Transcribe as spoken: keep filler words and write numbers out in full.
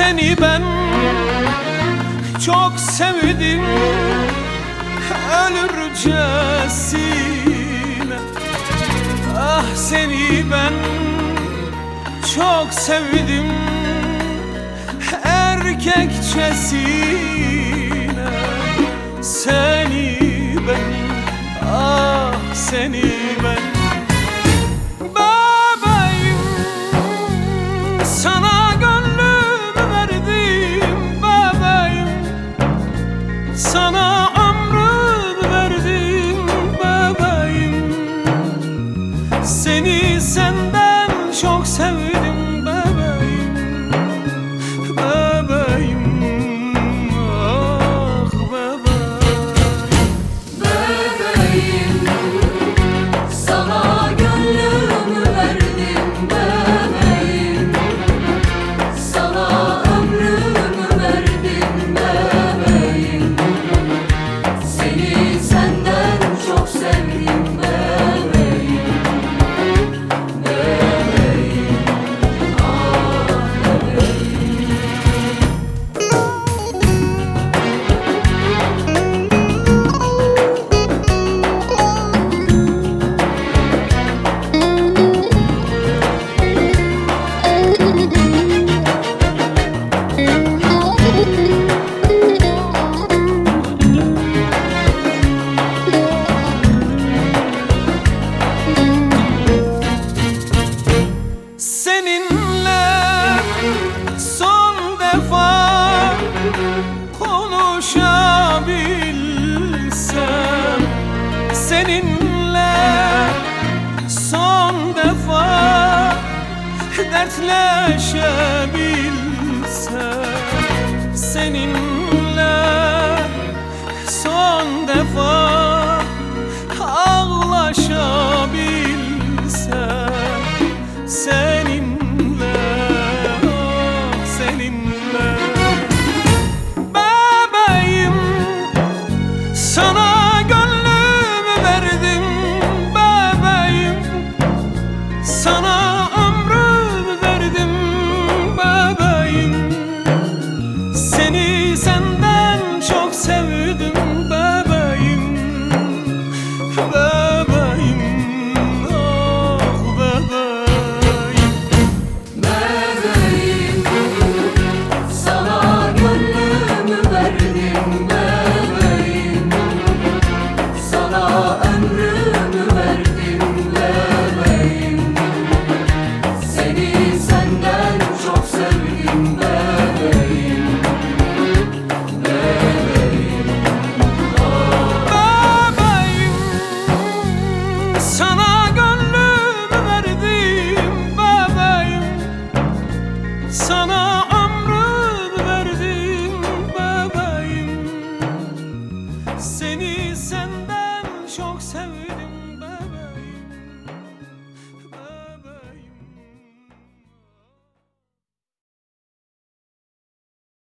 seni ben çok sevdim ölürcesine. Ah seni ben çok sevdim erkekçesine. Seni ben, ah seni ben. Bebeğim, sana gönlümü verdim bebeğim, sana ömrümü verdim bebeğim. Seni senden çok sevdim bebeğim, bebeğim, ah bebeğim. Bebeğim, sana gönlümü verdim bebeğim, sana ömrümü verdim bebeğim. Seni senden çok sevdim bebeğim, bebeğim, ah bebeğim. Seninle son defa konuşabilsem, seninle son defa dertleşebilsem,